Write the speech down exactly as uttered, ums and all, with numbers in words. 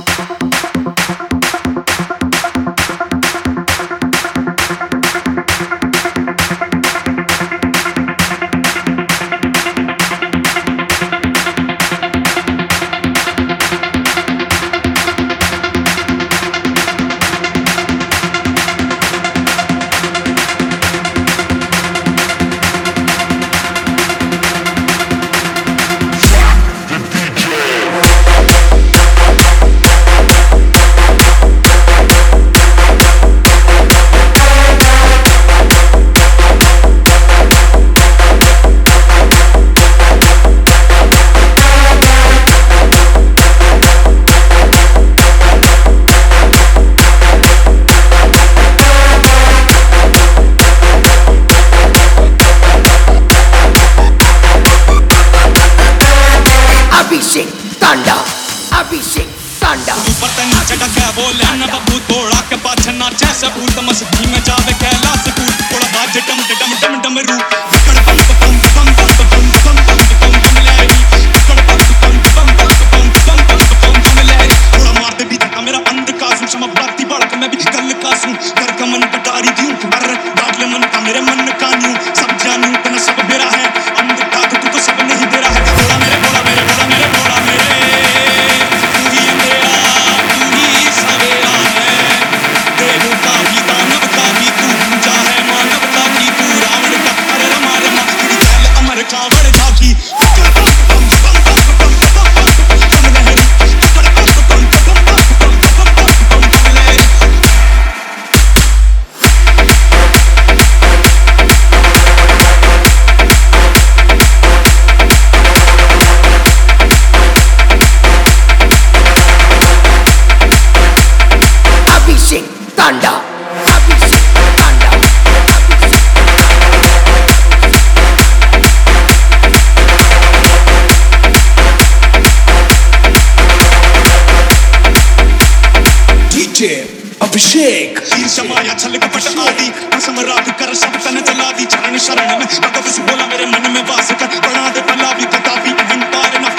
अभिषेक तांडा अभिषेक तांडा ऊपर ते नीचे का क्या बोले ना बबू तोड़ा के पाछे नाचे से भूत मस्ती में जावे कैलाश कूद थोड़ा बाजे डम डम डम डम रू कड़ बम बम बम बम बम बम बम बम बम लहरी कड़ बम बम बम बम बम बम बम बम लहरी थोड़ा मार दे भी था मेरा अंध का सुन शम बाती बड़क मैं भी गल का सुन कर का मन कटारी दूं बर डागले मन का मेरे मन का न्यू सब जानू तना सब मेरा है अंध दाग तू तो सब नहीं तेरा है थोड़ा मेरे बोला मेरे बोला मेरे बोला मेरे तू ही मेरा तू ही सवेरा है देव का भी दानव का भी तू पूजा है मानव का भी तू रावण का अरे रमा रमा तेरी चाल अमर कांवड़ झाकी अभिषेक तांडा अभिषेक तांडा डीजे अभिषेक ईर्ष्या छल कपट आदि कसम राग कर सब तन जला दी चरण शरण में भगत बोला मेरे मन में वास कर बना दे पला भी कदापि अहंकार न